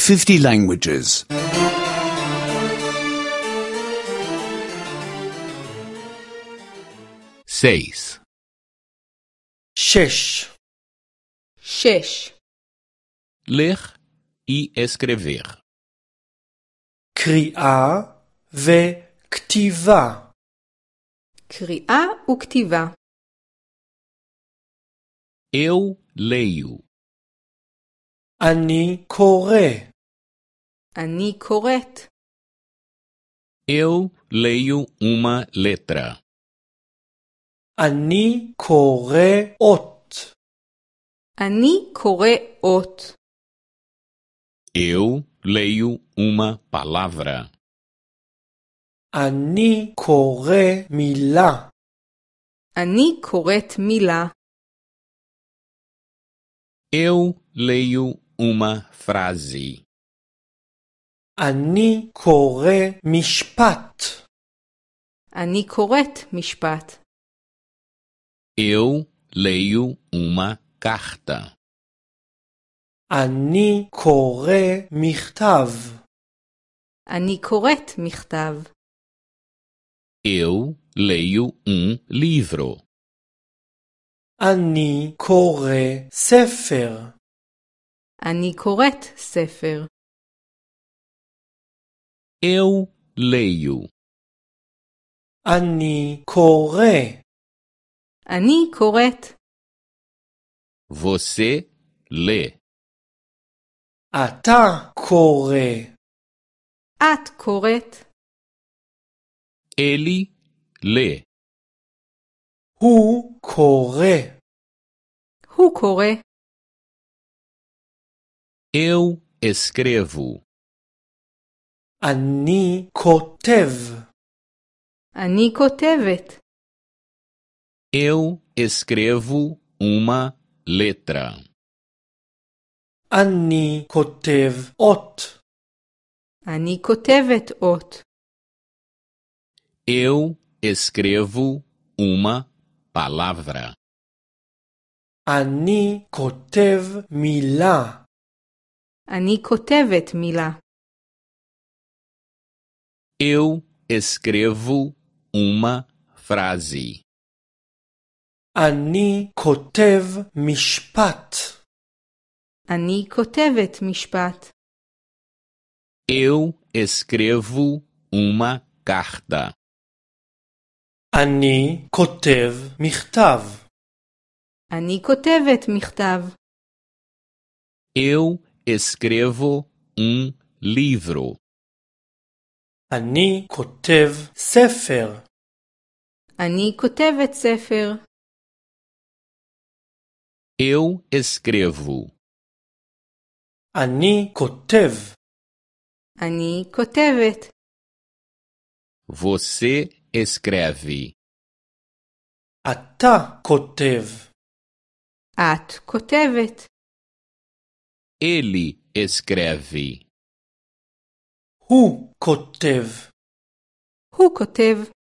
50 languages. 6. שש. שש. Ler e escrever. קריאה וכתיבה. קריאה וכתיבה. Eu leio. אני קורא. אני קוראת. Eu leio uma letra. אני קורא אות. אני קורא אות. Eu leio uma palavra. אני קורא מילה. אני קוראת מילה. Eu leio uma frase. אני קורא משפט. אני קוראת משפט. Eu leio uma carta. אני קורא מכתב. אני קוראת מכתב. Eu leio livro. אני קורא ספר. אני קוראת ספר. Eu leio. אני קורא. אני קוראת. Você lê. אתה קורא. את קוראת. Ele lê. הוא קורא. הוא קורא. Eu escrevo. אני כותב. אני כותבת. Eu escrevo uma letra. אני כותב אות. אני כותבת אות. Eu escrevo uma palavra. אני כותב מילה. אני כותבת מילה. Eu escrevo uma frase. אני כותב משפט. אני כותבת משפט. Eu escrevo uma carta. אני כותב מכתב. אני כותבת מכתב. Eu escrevo livro. אני כותב ספר. אני כותבת ספר. Eu escrevo. אני כותב. אני כותבת. Você escreve. אתה כותב. את כותבת. Ele escreve. הוא כותב. הוא כותב.